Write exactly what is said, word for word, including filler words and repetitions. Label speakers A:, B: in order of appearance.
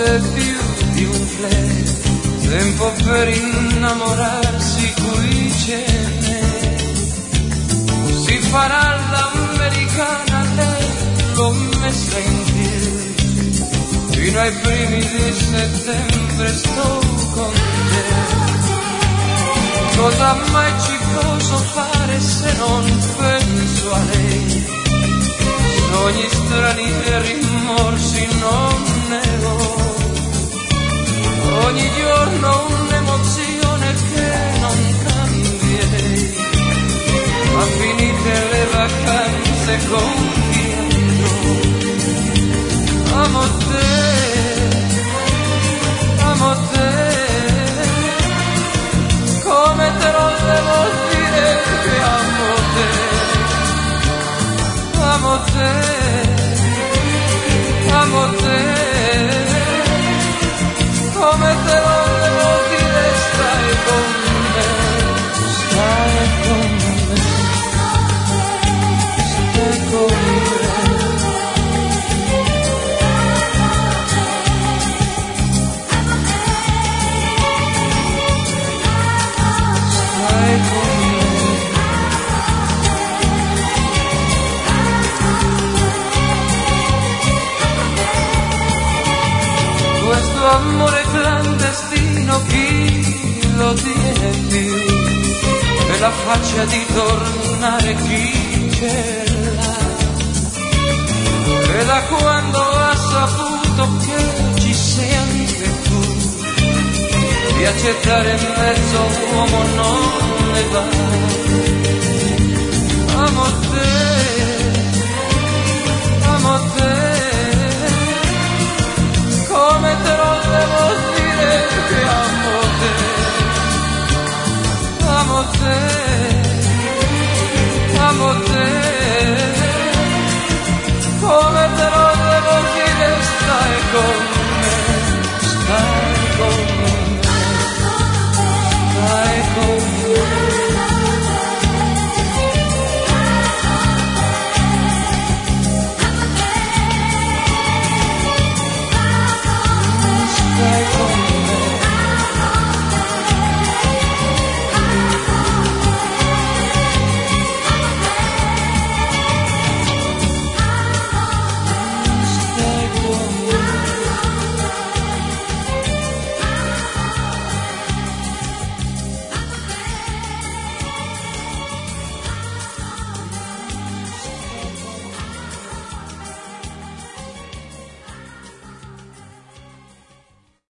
A: fosse più di un flash, tempo per innamorarsi qui ce n'è. Si farà l'americana, lei l'ho messa in piedi, fino ai primi di settembre sto con te. Cosa mai ci posso fare se non penso a lei? Sogni strani e rimorsi non ne ho. Ogni giorno un'emozione che non cambierei. Ma finite le vacanze confiando. Amo te, amo te. Come te lo devo dire che amo te, amo te, amo te, come te lo devo dire, stai con me, stai con me, stai con me. Questo amore clandestino chi lo tiene più? E la faccia di tornare chi ce l'ha? E da quando ha saputo che ci sei anche tu, di accettare mezzo uomo non ne va.